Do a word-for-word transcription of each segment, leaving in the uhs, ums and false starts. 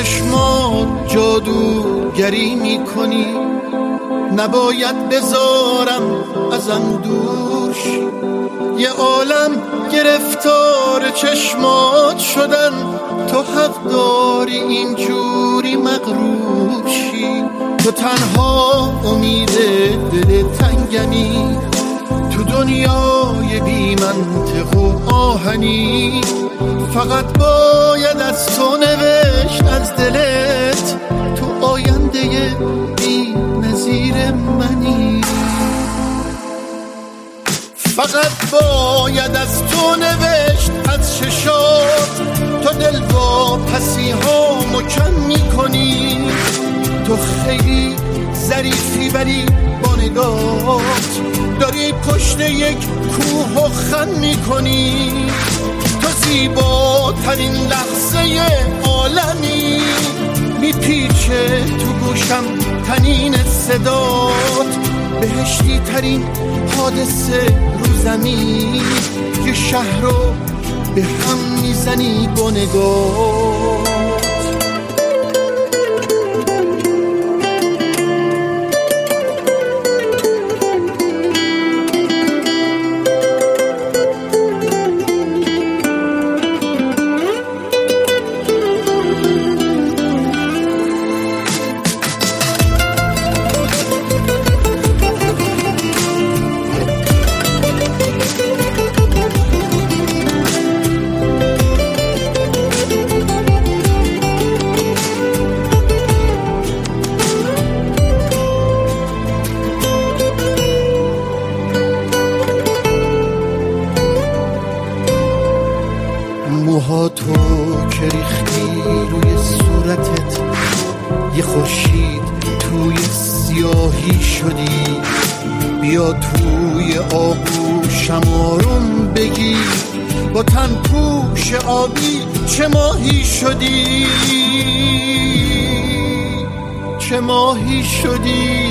چشمات جادوگری میکنی، نباید بذارم ازم دوش. یه عالم گرفتار چشمات شدن، تو حق داری اینجوری مغرور شی. تو تنها امید دل تنگمی، تو دنیای بی منطق و آهنی. فقط باید از تو نوشت از دلت، تو آینده بی نظیر منی. فقط باید از تو نوشت از چشات، تو دل با پسی ها مکم میکنی. تو خیلی ظریفی ولی با نگات داری پشت یک کوه و خم میکنی. تو زیباترین لحظه عالمی، میپیچه تو گوشم تنین صدات. بهشتی ترین حادثه رو زمین، یه شهر رو به هم میزنی با نگات. موها تو که ریختی روی صورتت، یه خورشید توی سیاهی شدی. بیا توی آغوشم آروم بگی، با تن پوش آبی چه ماهی شدی، چه ماهی شدی.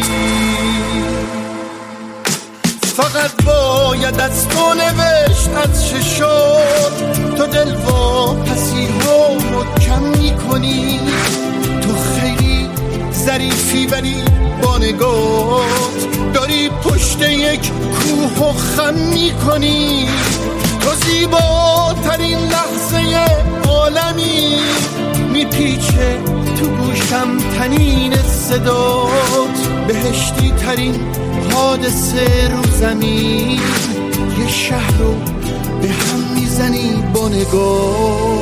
فقط باید از تو نوشت از چشات، تو دل و پسی ها مکم میکنی. تو خیلی ظریفی ولی با نگات داری پشت یک کوه و خم میکنی. تو زیباترین لحظه عالمی، میپیچه تو گوشم تنین صدات. بهشتی ترین حادثه رو زمین، یه شهر رو به هم میزنی با نگاه.